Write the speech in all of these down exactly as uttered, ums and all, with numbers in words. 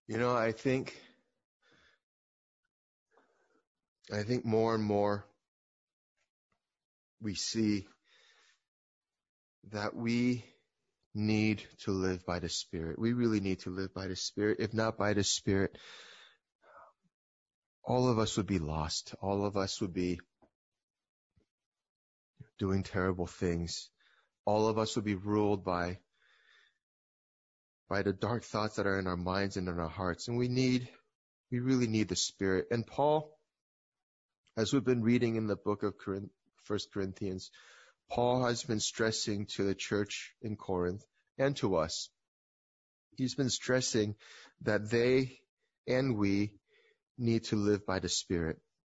You know, I think, I think more and more we see that we need to live by the Spirit. We really need to live by the Spirit. If not by the Spirit, all of us would be lost. All of us would be doing terrible things. All of us would be ruled by, by the dark thoughts that are in our minds and in our hearts. And we need, we really need the Spirit. And Paul, as we've been reading in the book of First Corinthians, Paul has been stressing to the church in Corinth and to us. He's been stressing that they and we need to live by the Spirit.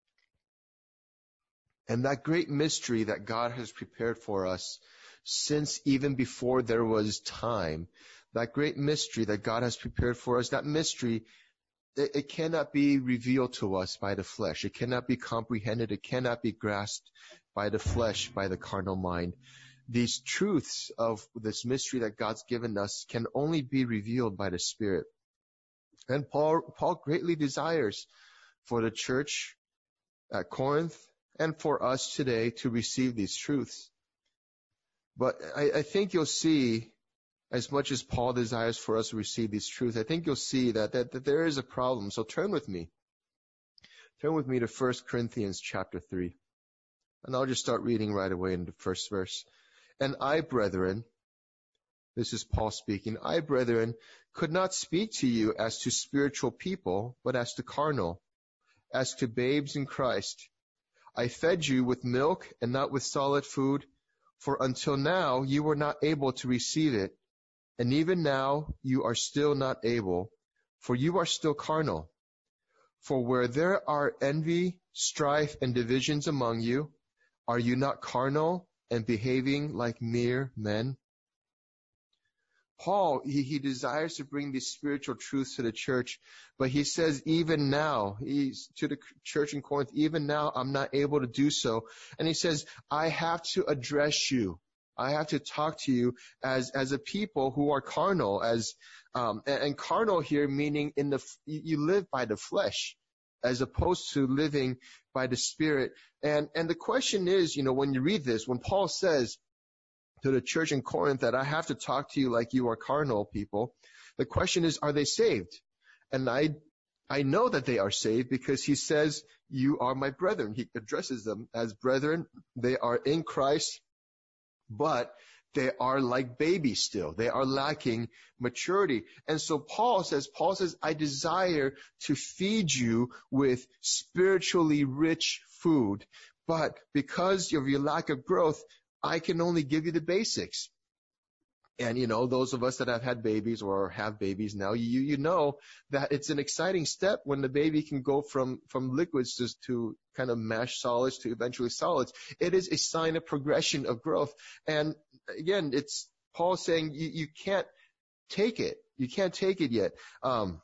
And that great mystery that God has prepared for us since even before there was time, that great mystery that God has prepared for us, that mystery, it, it cannot be revealed to us by the flesh. It cannot be comprehended. It cannot be grasped by the flesh, by the carnal mind. These truths of this mystery that God's given us can only be revealed by the Spirit. And Paul, Paul greatly desires for the church at Corinth and for us today to receive these truths. But I, I think you'll see, as much as Paul desires for us to receive these truths, I think you'll see that, that, that there is a problem. So turn with me. Turn with me to First Corinthians chapter three. And I'll just start reading right away in the first verse. And I, brethren, this is Paul speaking, I, brethren, could not speak to you as to spiritual people, but as to carnal, as to babes in Christ. I fed you with milk and not with solid food, for until now you were not able to receive it, and even now you are still not able, for you are still carnal. For where there are envy, strife, and divisions among you, are you not carnal and behaving like mere men? Paul, he, he desires to bring these spiritual truths to the church, but he says even now, he's to the church in Corinth, even now I'm not able to do so. And he says, I have to address you. I have to talk to you as, as a people who are carnal, as, um, and, and carnal here meaning in the, you live by the flesh, as opposed to living by the Spirit. And, and the question is, you know, when you read this, when Paul says to the church in Corinth that I have to talk to you like you are carnal people, the question is, are they saved? And I, I know that they are saved because he says, you are my brethren. He addresses them as brethren. They are in Christ, but they are like babies still. They are lacking maturity. And so Paul says, Paul says, I desire to feed you with spiritually rich food, but because of your lack of growth, I can only give you the basics. And, you know, those of us that have had babies or have babies now, you, you know that it's an exciting step when the baby can go from, from liquids to, to kind of mashed solids to eventually solids. It is a sign of progression of growth. And again, it's Paul saying you, you can't take it. You can't take it yet. Um,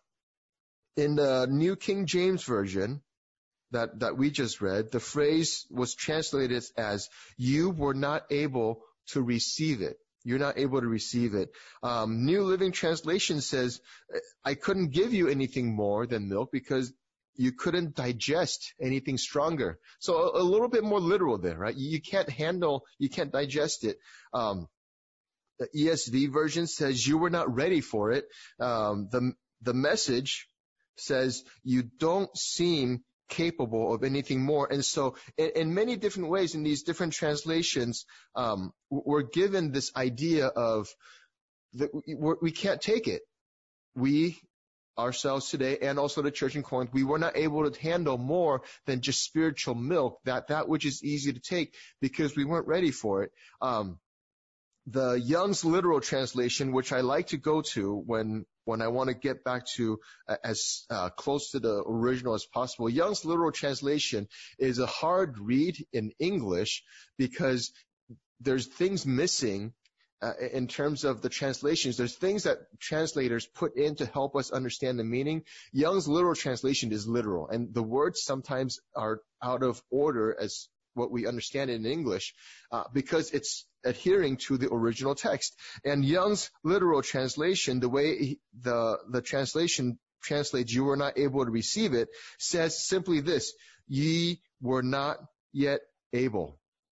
in the New King James Version that, that we just read, the phrase was translated as you were not able to receive it. You're not able to receive it. Um, New Living Translation says, I couldn't give you anything more than milk because you couldn't digest anything stronger. So a, a little bit more literal there, right? You, you can't handle, you can't digest it. Um, the E S V version says you were not ready for it. Um, the, the Message says you don't seem capable of anything more. And so in, in many different ways, in these different translations, um, we're given this idea of that we, we can't take it. We ourselves today and also the church in Corinth, we were not able to handle more than just spiritual milk, that, that which is easy to take because we weren't ready for it. Um, the Young's literal translation, which I like to go to when when I want to get back to uh, as uh, close to the original as possible. Young's literal translation is a hard read in English because there's things missing uh, in terms of the translations. There's things that translators put in to help us understand the meaning. Young's literal translation is literal, and the words sometimes are out of order as what we understand it in English uh, because it's adhering to the original text. And Young's literal translation, the way he, the the translation translates, you were not able to receive it, says simply this, ye were not yet able.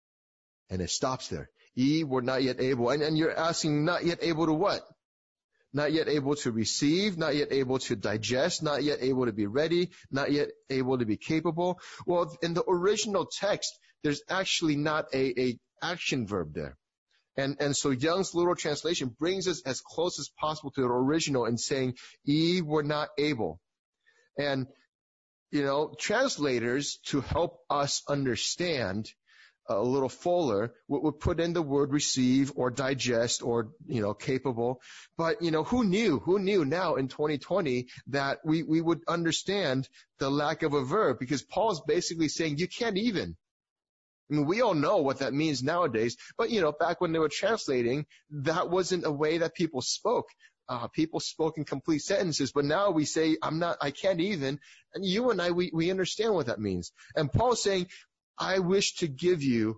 And it stops there. Ye were not yet able. And, and you're asking, not yet able to what? Not yet able to receive, not yet able to digest, not yet able to be ready, not yet able to be capable. Well, in the original text, there's actually not a, a action verb there. And, and so Young's literal translation brings us as close as possible to the original in saying, ye were not able. And, you know, translators, to help us understand a little fuller, would put in the word receive or digest or, you know, capable. But, you know, who knew, who knew now in twenty twenty that we, we would understand the lack of a verb? Because Paul's basically saying you can't even. I mean, we all know what that means nowadays. But, you know, back when they were translating, that wasn't a way that people spoke. Uh, people spoke in complete sentences, but now we say, I'm not, I can't even. And you and I, we, we understand what that means. And Paul's saying, I wish to give you,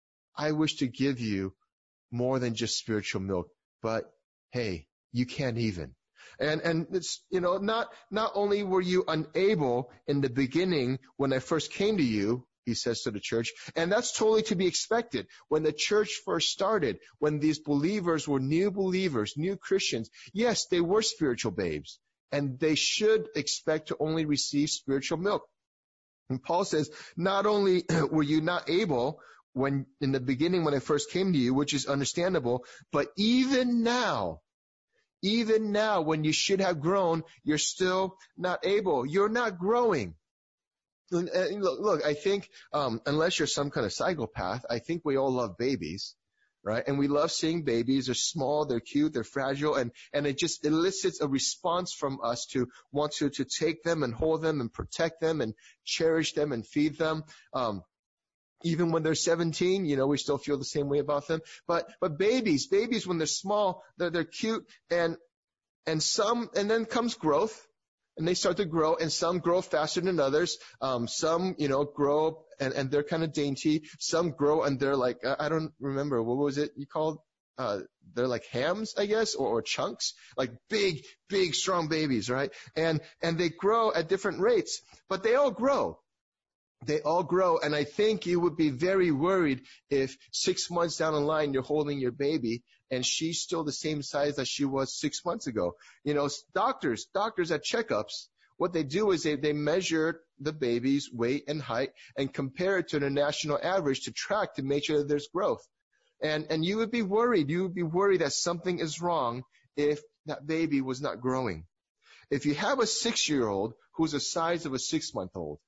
I wish to give you more than just spiritual milk, but hey, you can't even. And, and it's, you know, not, not only were you unable in the beginning when I first came to you, he says to the church, and that's totally to be expected. When the church first started, when these believers were new believers, new Christians, yes, they were spiritual babes, and they should expect to only receive spiritual milk. And Paul says, not only were you not able when in the beginning when I first came to you, which is understandable, but even now, even now when you should have grown, you're still not able. You're not growing. And, and look, look, I think um, unless you're some kind of psychopath, I think we all love babies, right? And we love seeing babies. They're small, they're cute, they're fragile, and, and it just elicits a response from us to want to, to take them and hold them and protect them and cherish them and feed them. Um, even when they're seventeen, you know, we still feel the same way about them. But, but babies, babies when they're small, they're, they're cute, and, and some, and then comes growth. And they start to grow, and some grow faster than others. Um, some, you know, grow and, and they're kind of dainty. Some grow and they're like, I don't remember, what was it you called? Uh, they're like hams, I guess, or, or chunks, like big, big, strong babies, right? And, and they grow at different rates, but they all grow. They all grow. And I think you would be very worried if six months down the line, you're holding your baby and she's still the same size that she was six months ago. You know, doctors, doctors at checkups, what they do is they, they measure the baby's weight and height and compare it to the national average to track to make sure that there's growth. And, and you would be worried, you would be worried that something is wrong if that baby was not growing. If you have a six-year-old who's the size of a six-month-old,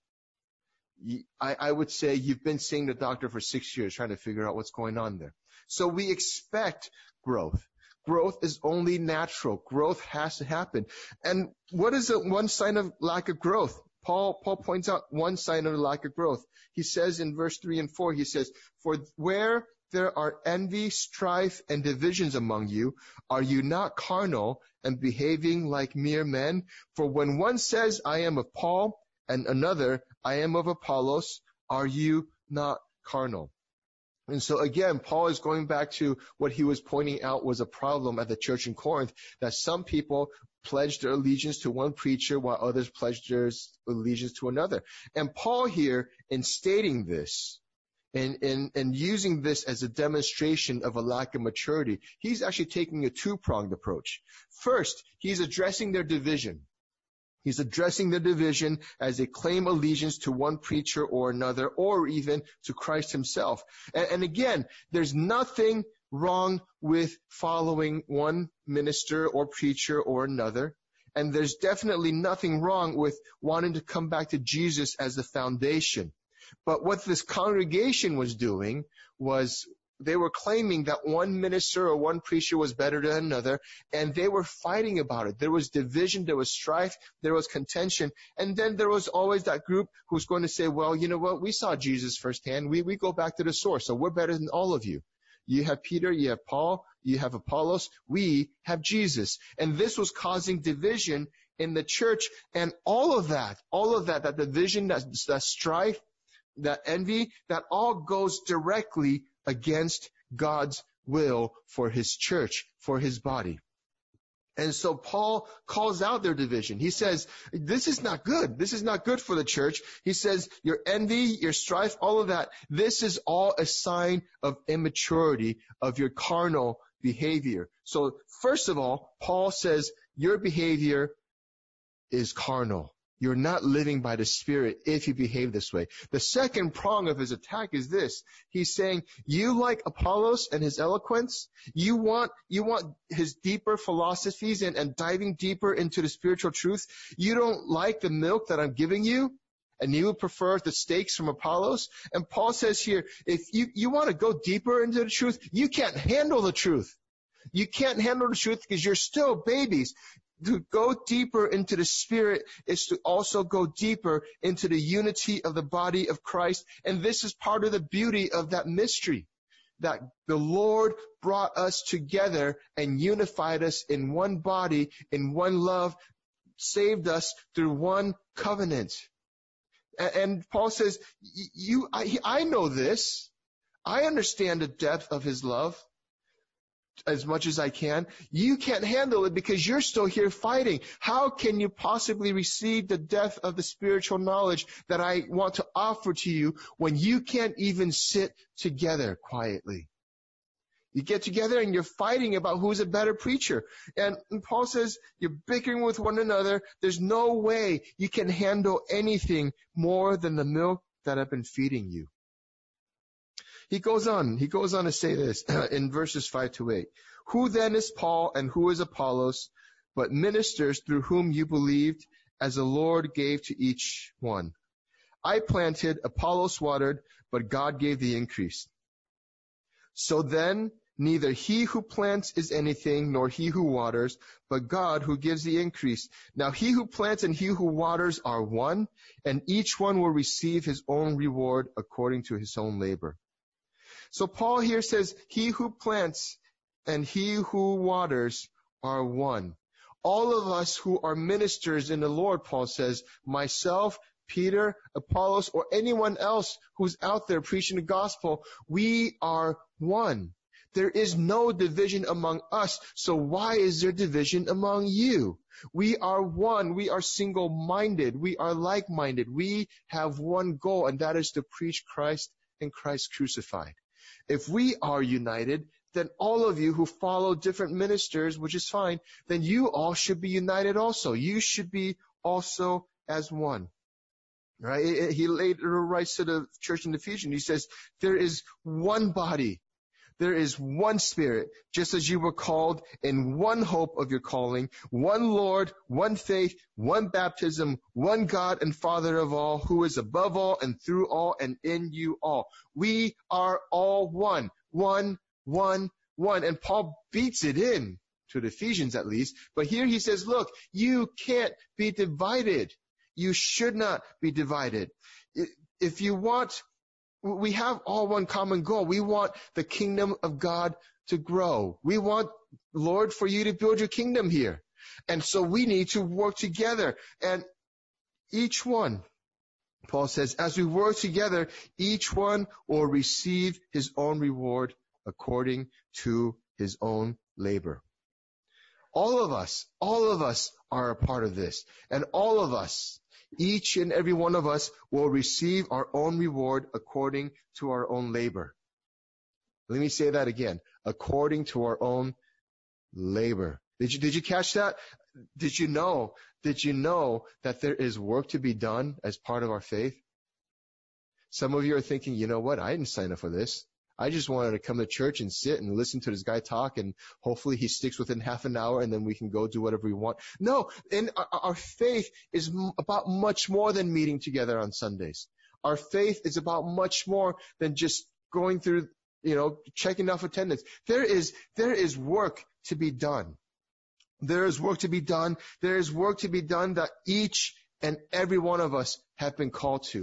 I, I would say you've been seeing the doctor for six years trying to figure out what's going on there. So we expect growth. Growth is only natural. Growth has to happen. And what is the one sign of lack of growth? Paul, Paul points out one sign of lack of growth. He says in verse three and four, he says, for where there are envy, strife, and divisions among you, are you not carnal and behaving like mere men? For when one says, I am of Paul, and another, I am of Apollos, are you not carnal? And so again, Paul is going back to what he was pointing out was a problem at the church in Corinth, that some people pledged their allegiance to one preacher while others pledged their allegiance to another. And Paul here, in stating this, and, and, and using this as a demonstration of a lack of maturity, he's actually taking a two-pronged approach. First, he's addressing their division. He's addressing the division as they claim allegiance to one preacher or another, or even to Christ himself. And, and again, there's nothing wrong with following one minister or preacher or another. And there's definitely nothing wrong with wanting to come back to Jesus as the foundation. But what this congregation was doing was they were claiming that one minister or one preacher was better than another, and they were fighting about it. There was division, there was strife, there was contention, and then there was always that group who's going to say, well, you know what, we saw Jesus firsthand. We, we go back to the source, so we're better than all of you. You have Peter, you have Paul, you have Apollos, we have Jesus. And this was causing division in the church, and all of that, all of that, that division, that, that strife, that envy, that all goes directly against God's will for his church, for his body. And so Paul calls out their division. He says, this is not good. This is not good for the church. He says, your envy, your strife, all of that, this is all a sign of immaturity, of your carnal behavior. So first of all, Paul says, your behavior is carnal. You're not living by the Spirit if you behave this way. The second prong of his attack is this. He's saying, you like Apollos and his eloquence? You want, you want his deeper philosophies and, and diving deeper into the spiritual truth? You don't like the milk that I'm giving you? And you would prefer the steaks from Apollos? And Paul says here, if you, you want to go deeper into the truth, you can't handle the truth. You can't handle the truth because you're still babies. To go deeper into the Spirit is to also go deeper into the unity of the body of Christ. And this is part of the beauty of that mystery, that the Lord brought us together and unified us in one body, in one love, saved us through one covenant. And Paul says, "You, I, I know this. I understand the depth of his love as much as I can. You can't handle it because you're still here fighting. How can you possibly receive the depth of the spiritual knowledge that I want to offer to you when you can't even sit together quietly? You get together and you're fighting about who's a better preacher. And, and Paul says you're bickering with one another. There's no way you can handle anything more than the milk that I've been feeding you." He goes on, he goes on to say this in verses five to eight. "Who then is Paul and who is Apollos, but ministers through whom you believed, as the Lord gave to each one? I planted, Apollos watered, but God gave the increase. So then, neither he who plants is anything, nor he who waters, but God who gives the increase. Now he who plants and he who waters are one, and each one will receive his own reward according to his own labor." So Paul here says, he who plants and he who waters are one. All of us who are ministers in the Lord, Paul says, myself, Peter, Apollos, or anyone else who's out there preaching the gospel, we are one. There is no division among us, so why is there division among you? We are one. We are single-minded. We are like-minded. We have one goal, and that is to preach Christ and Christ crucified. If we are united, then all of you who follow different ministers, which is fine, then you all should be united also. You should be also as one. Right? He later writes to the church in Ephesians, he says, there is one body. There is one Spirit, just as you were called in one hope of your calling, one Lord, one faith, one baptism, one God and Father of all, who is above all and through all and in you all. We are all one, one, one, one. And Paul beats it in to the Ephesians at least. But here he says, look, you can't be divided. You should not be divided. If you want, we have all one common goal. We want the kingdom of God to grow. We want, Lord, for you to build your kingdom here. And so we need to work together. And each one, Paul says, as we work together, each one will receive his own reward according to his own labor. All of us, all of us are a part of this. And all of us, each and every one of us will receive our own reward according to our own labor. Let me say that again. According to our own labor. Did you, did you catch that? Did you know, did you know that there is work to be done as part of our faith? Some of you are thinking, you know what? I didn't sign up for this. I just wanted to come to church and sit and listen to this guy talk, and hopefully he sticks within half an hour and then we can go do whatever we want. No, and our, our faith is about much more than meeting together on Sundays. Our faith is about much more than just going through, you know, checking off attendance. There is, there is work to be done. There is work to be done. There is work to be done that each and every one of us have been called to.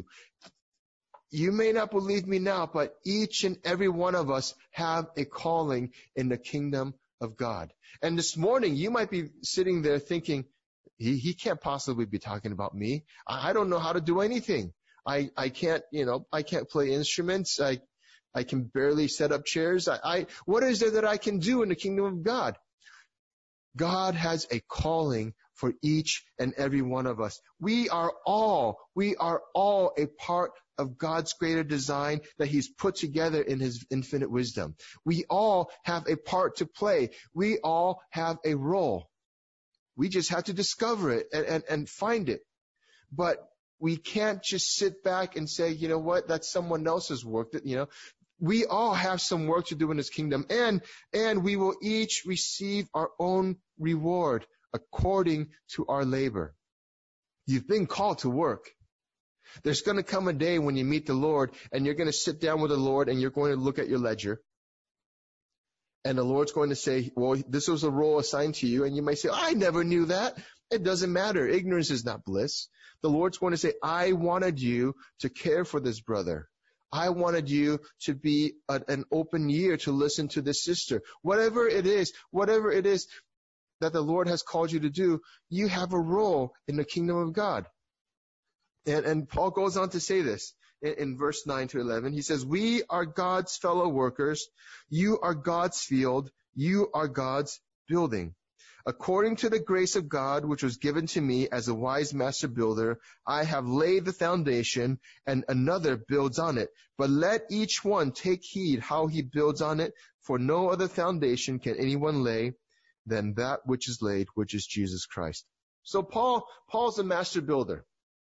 You may not believe me now, but each and every one of us have a calling in the kingdom of God. And this morning, you might be sitting there thinking, he, he can't possibly be talking about me. I, I don't know how to do anything. I, I can't, you know, I can't play instruments. I, I can barely set up chairs. I, I, what is there that I can do in the kingdom of God? God has a calling for each and every one of us. We are all, we are all a part of God's greater design that He's put together in His infinite wisdom. We all have a part to play. We all have a role. We just have to discover it and, and, and find it. But we can't just sit back and say, you know what, that's someone else's work. That, you know, we all have some work to do in His kingdom, and, and we will each receive our own reward according to our labor. You've been called to work. There's going to come a day when you meet the Lord and you're going to sit down with the Lord and you're going to look at your ledger. And the Lord's going to say, well, this was a role assigned to you. And you may say, I never knew that. It doesn't matter. Ignorance is not bliss. The Lord's going to say, I wanted you to care for this brother. I wanted you to be a, an open ear to listen to this sister. Whatever it is, whatever it is that the Lord has called you to do, you have a role in the kingdom of God. And, and Paul goes on to say this in, in verse nine to eleven. He says, we are God's fellow workers. You are God's field. You are God's building. According to the grace of God, which was given to me as a wise master builder, I have laid the foundation, and another builds on it. But let each one take heed how he builds on it, for no other foundation can anyone lay than that which is laid, which is Jesus Christ. So Paul, Paul's a master builder.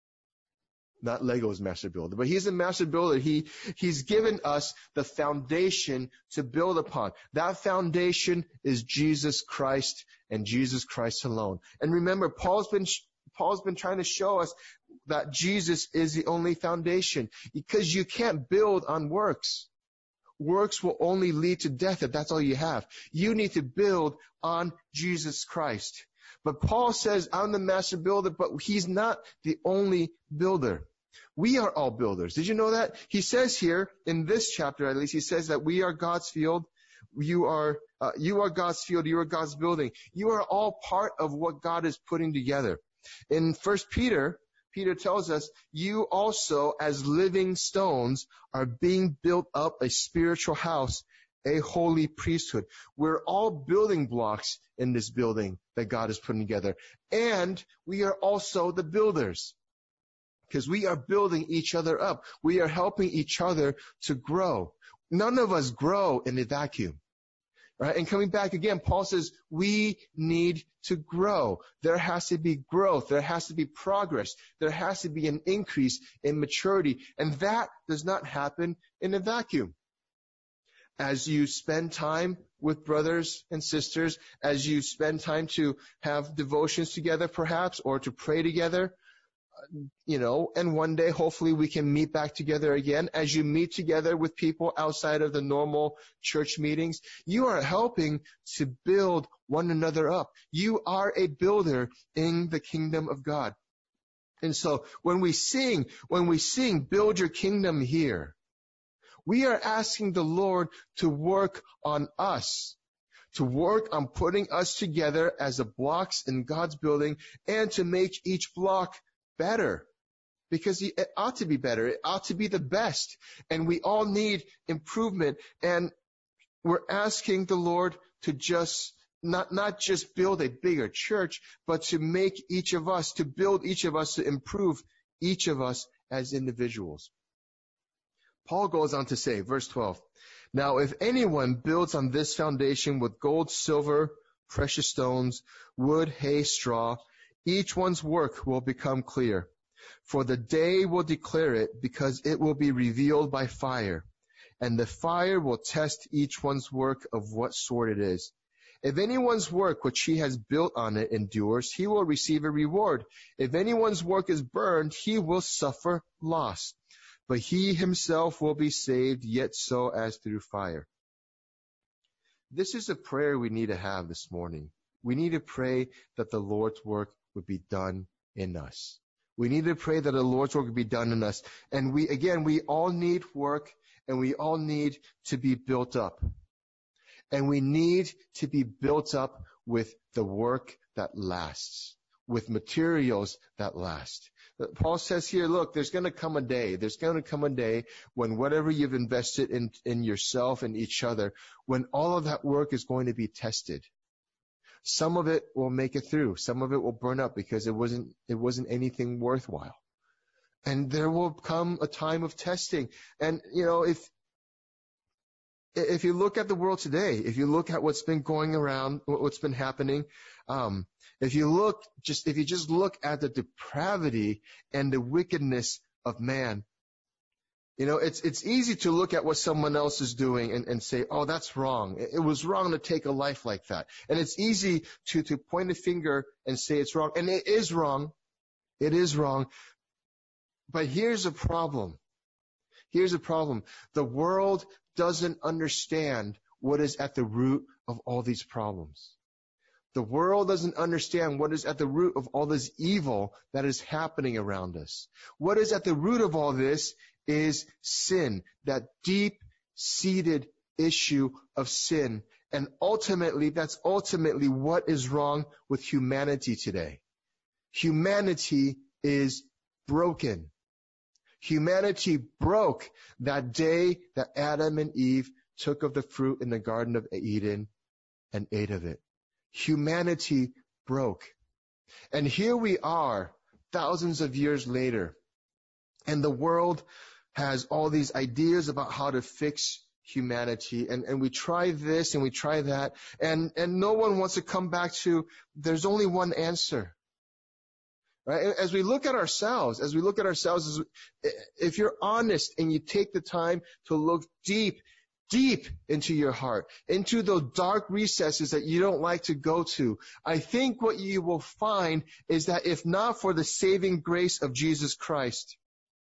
Not Lego's master builder, but he's a master builder. He, he's given us the foundation to build upon. That foundation is Jesus Christ and Jesus Christ alone. And remember, Paul's been, Paul's been trying to show us that Jesus is the only foundation, because you can't build on works. Works will only lead to death if that's all you have. You need to build on Jesus Christ. But Paul says, I'm the master builder, but he's not the only builder. We are all builders. Did you know that? He says here, in this chapter at least, he says that we are God's field. You are, uh, you are God's field. You are God's building. You are all part of what God is putting together. In First Peter, Peter tells us, you also, as living stones, are being built up a spiritual house, a holy priesthood. We're all building blocks in this building that God is putting together. And we are also the builders, because we are building each other up. We are helping each other to grow. None of us grow in a vacuum. Right? And coming back again, Paul says we need to grow. There has to be growth. There has to be progress. There has to be an increase in maturity. And that does not happen in a vacuum. As you spend time with brothers and sisters, as you spend time to have devotions together perhaps, or to pray together, you know, and one day hopefully we can meet back together again. As you meet together with people outside of the normal church meetings, you are helping to build one another up. You are a builder in the kingdom of God. And so when we sing, when we sing, build your kingdom here, we are asking the Lord to work on us, to work on putting us together as the blocks in God's building, and to make each block better, because it ought to be better. It ought to be the best. And we all need improvement. And we're asking the Lord to just not, not just build a bigger church, but to make each of us, to build each of us, to improve each of us as individuals. Paul goes on to say, verse twelve, now if anyone builds on this foundation with gold, silver, precious stones, wood, hay, straw, each one's work will become clear, for the day will declare it, because it will be revealed by fire, and the fire will test each one's work of what sort it is. If anyone's work which he has built on it endures, he will receive a reward. If anyone's work is burned, he will suffer loss, but he himself will be saved, yet so as through fire. This is a prayer we need to have this morning. We need to pray that the Lord's work would be done in us. We need to pray that the Lord's work would be done in us. And we, again, we all need work, and we all need to be built up. And we need to be built up with the work that lasts, with materials that last. Paul says here, look, there's going to come a day, there's going to come a day when whatever you've invested in, in yourself and each other, when all of that work is going to be tested. Some of it will make it through. Some of it will burn up because it wasn't, it wasn't anything worthwhile. And there will come a time of testing. And, you know, if, if you look at the world today, if you look at what's been going around, what's been happening, um, if you look, just, if you just look at the depravity and the wickedness of man, you know, it's, it's easy to look at what someone else is doing and, and say, oh, that's wrong. It, it was wrong to take a life like that. And it's easy to, to point a finger and say it's wrong. And it is wrong. It is wrong. But here's a problem. Here's a problem. The world doesn't understand what is at the root of all these problems. The world doesn't understand what is at the root of all this evil that is happening around us. What is at the root of all this is sin, that deep-seated issue of sin. And ultimately, that's ultimately what is wrong with humanity today. Humanity is broken. Humanity broke that day that Adam and Eve took of the fruit in the Garden of Eden and ate of it. Humanity broke. And here we are, thousands of years later, and the world has all these ideas about how to fix humanity. And, and we try this and we try that, and, and no one wants to come back to, there's only one answer. Right? As we look at ourselves, as we look at ourselves, if you're honest and you take the time to look deep, deep into your heart, into those dark recesses that you don't like to go to, I think what you will find is that if not for the saving grace of Jesus Christ,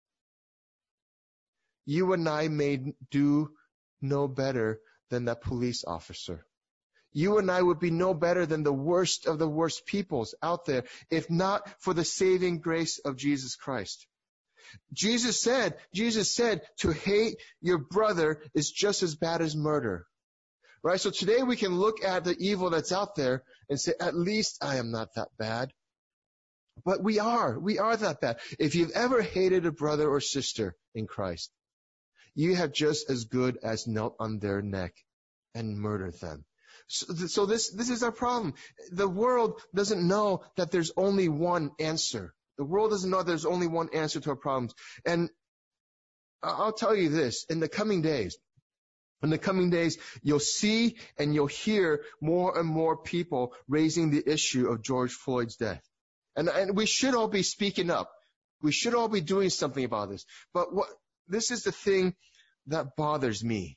you and I may do no better than that police officer. You and I would be no better than the worst of the worst peoples out there, if not for the saving grace of Jesus Christ. Jesus said, Jesus said, to hate your brother is just as bad as murder. Right? So today we can look at the evil that's out there and say, at least I am not that bad. But we are. We are that bad. If you've ever hated a brother or sister in Christ, you have just as good as knelt on their neck and murdered them. So, so this, this is our problem. The world doesn't know that there's only one answer. The world doesn't know there's only one answer to our problems. And I'll tell you this, in the coming days, in the coming days, you'll see and you'll hear more and more people raising the issue of George Floyd's death. And, and we should all be speaking up. We should all be doing something about this. But what, this is the thing that bothers me.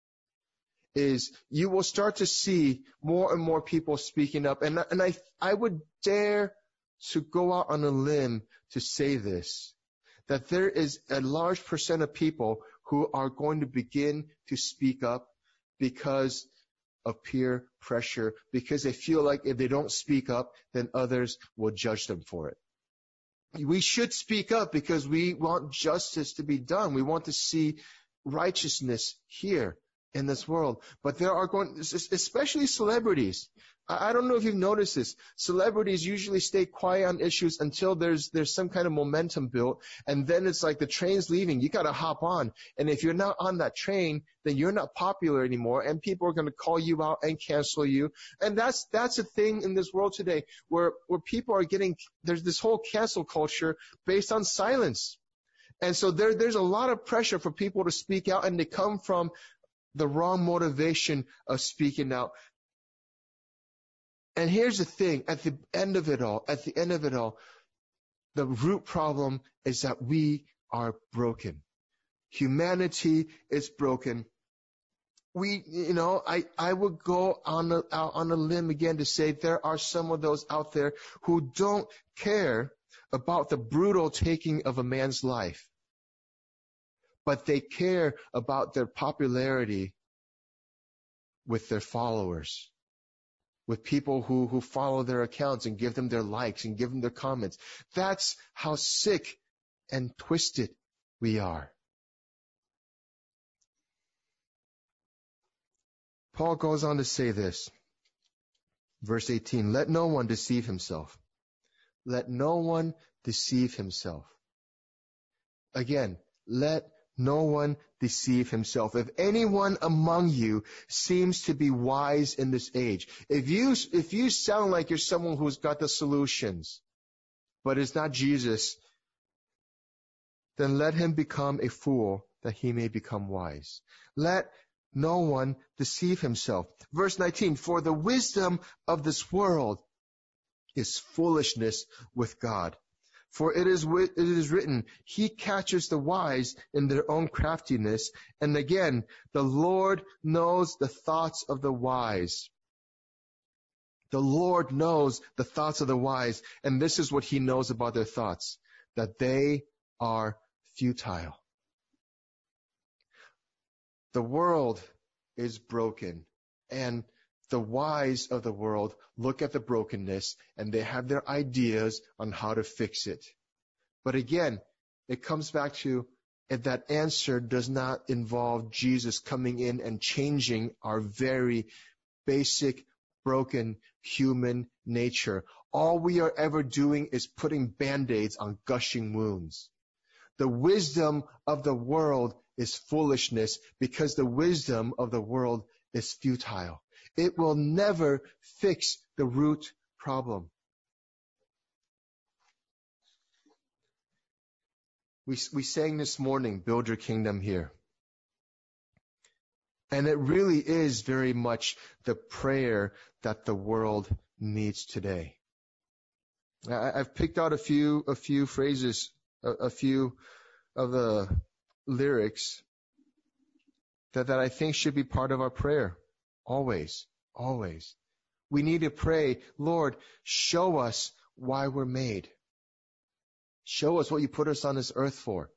Is you will start to see more and more people speaking up. And, and I, I would dare to go out on a limb to say this, that there is a large percent of people who are going to begin to speak up because of peer pressure, because they feel like if they don't speak up, then others will judge them for it. We should speak up because we want justice to be done. We want to see righteousness here in this world. But there are going, especially celebrities. I don't know if you've noticed this. Celebrities usually stay quiet on issues until there's there's some kind of momentum built, and then it's like the train's leaving. You got to hop on, and if you're not on that train, then you're not popular anymore, and people are going to call you out and cancel you. And that's that's a thing in this world today, where where people are getting, there's this whole cancel culture based on silence, and so there there's a lot of pressure for people to speak out, and they come from the wrong motivation of speaking out. And here's the thing, at the end of it all, at the end of it all, the root problem is that we are broken. Humanity is broken. We, you know, I, I would go on a, out on a limb again to say there are some of those out there who don't care about the brutal taking of a man's life, but they care about their popularity with their followers, with people who, who follow their accounts and give them their likes and give them their comments. That's how sick and twisted we are. Paul goes on to say this, verse eighteen, let no one deceive himself. Let no one deceive himself. Again, let no one deceive himself. If anyone among you seems to be wise in this age, if you, if you sound like you're someone who's got the solutions, but it's not Jesus, then let him become a fool that he may become wise. Let no one deceive himself. Verse nineteen, for the wisdom of this world is foolishness with God. For it is, it is written, he catches the wise in their own craftiness. And again, the Lord knows the thoughts of the wise. The Lord knows the thoughts of the wise. And this is what he knows about their thoughts, that they are futile. The world is broken, and the wise of the world look at the brokenness and they have their ideas on how to fix it. But again, it comes back to if that answer does not involve Jesus coming in and changing our very basic, broken human nature. All we are ever doing is putting band-aids on gushing wounds. The wisdom of the world is foolishness because the wisdom of the world is futile. It will never fix the root problem. We, we sang this morning, build your kingdom here. And it really is very much the prayer that the world needs today. I, I've picked out a few, a few phrases, a, a few of the lyrics that, that I think should be part of our prayer. Always, always. We need to pray, Lord, show us why we're made. Show us what you put us on this earth for.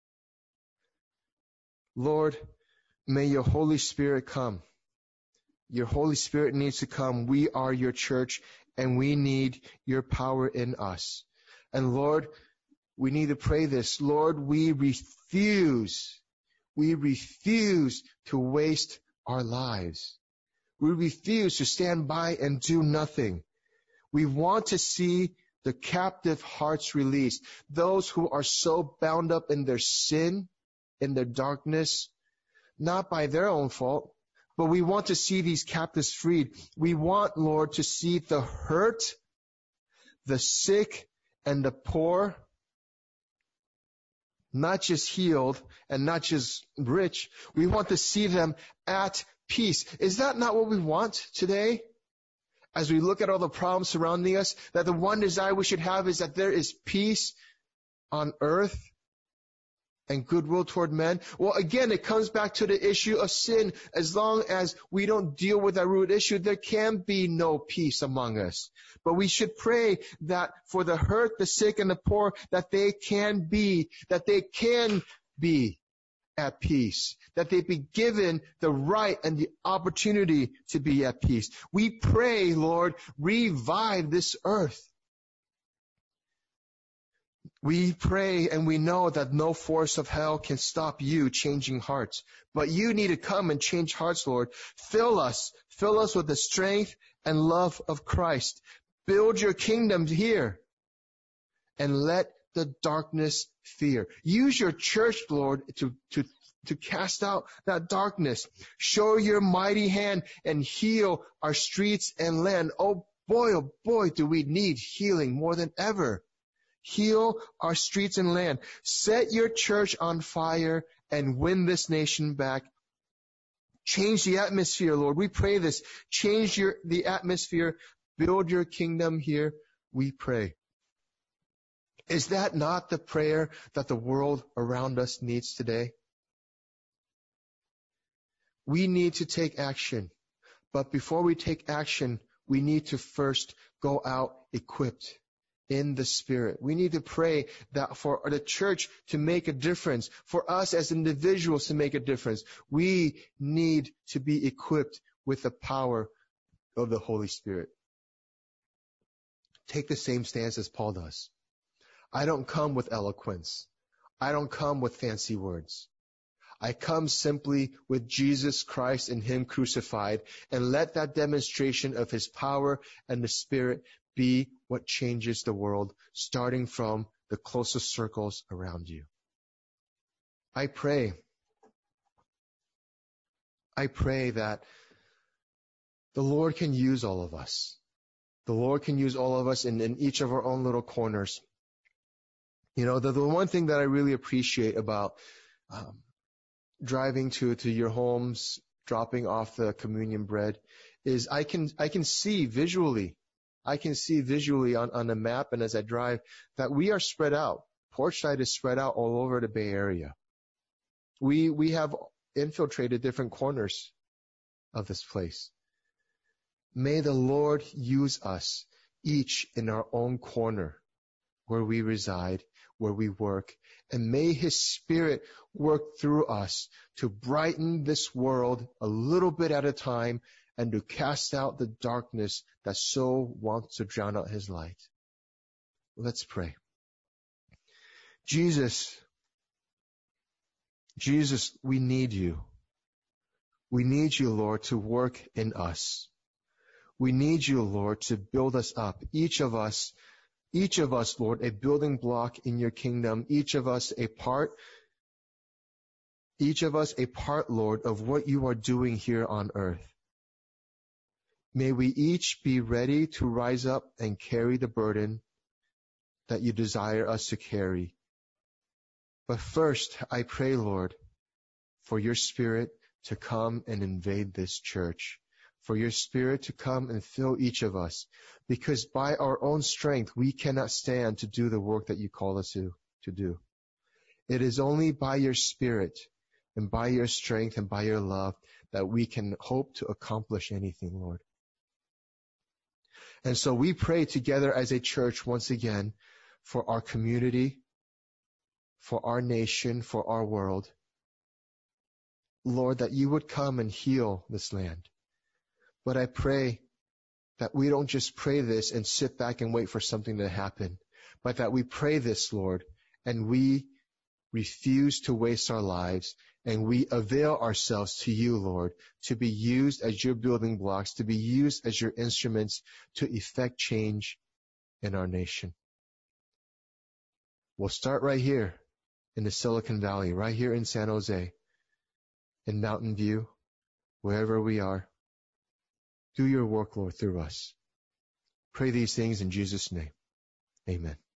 Lord, may your Holy Spirit come. Your Holy Spirit needs to come. We are your church, and we need your power in us. And Lord, we need to pray this. Lord, we refuse, we refuse to waste our lives. We refuse to stand by and do nothing. We want to see the captive hearts released. Those who are so bound up in their sin, in their darkness, not by their own fault, but we want to see these captives freed. We want, Lord, to see the hurt, the sick, and the poor not just healed and not just rich. We want to see them at peace. Is that not what we want today? As we look at all the problems surrounding us, that the one desire we should have is that there is peace on earth and goodwill toward men. Well, again, it comes back to the issue of sin. As long as we don't deal with that root issue, there can be no peace among us. But we should pray that for the hurt, the sick, and the poor, that they can be, that they can be at peace, that they be given the right and the opportunity to be at peace. We pray, Lord, revive this earth. We pray and we know that no force of hell can stop you changing hearts. But you need to come and change hearts, Lord. Fill us. Fill us with the strength and love of Christ. Build your kingdom here. And let the darkness fear. Use your church, Lord, to, to, to cast out that darkness. Show your mighty hand and heal our streets and land. Oh boy, oh boy, do we need healing more than ever. Heal our streets and land. Set your church on fire and win this nation back. Change the atmosphere, Lord. We pray this. Change your, the atmosphere. Build your kingdom here, we pray. Is that not the prayer that the world around us needs today? We need to take action. But before we take action, we need to first go out equipped in the Spirit. We need to pray that for the church to make a difference, for us as individuals to make a difference, we need to be equipped with the power of the Holy Spirit. Take the same stance as Paul does. I don't come with eloquence. I don't come with fancy words. I come simply with Jesus Christ and Him crucified, and let that demonstration of His power and the Spirit be what changes the world, starting from the closest circles around you. I pray I pray that the Lord can use all of us. The Lord can use all of us in, in each of our own little corners. You know, the, the one thing that I really appreciate about um, driving to, to your homes, dropping off the communion bread, is I can I can see visually, I can see visually on, on the map and as I drive that we are spread out. Porchside is spread out all over the Bay Area. We we have infiltrated different corners of this place. May the Lord use us, each in our own corner where we reside, where we work, and may His Spirit work through us to brighten this world a little bit at a time and to cast out the darkness that so wants to drown out His light. Let's pray. Jesus, Jesus, we need You. We need You, Lord, to work in us. We need You, Lord, to build us up. Each of us, each of us, Lord, a building block in Your kingdom. Each of us a part, each of us a part, Lord, of what You are doing here on earth. May we each be ready to rise up and carry the burden that You desire us to carry. But first, I pray, Lord, for Your Spirit to come and invade this church. For Your Spirit to come and fill each of us, because by our own strength, we cannot stand to do the work that You call us to, to do. It is only by Your Spirit and by Your strength and by Your love that we can hope to accomplish anything, Lord. And so we pray together as a church once again for our community, for our nation, for our world. Lord, that You would come and heal this land. But I pray that we don't just pray this and sit back and wait for something to happen, but that we pray this, Lord, and we refuse to waste our lives, and we avail ourselves to You, Lord, to be used as Your building blocks, to be used as Your instruments to effect change in our nation. We'll start right here in the Silicon Valley, right here in San Jose, in Mountain View, wherever we are. Do Your work, Lord, through us. Pray these things in Jesus' name. Amen.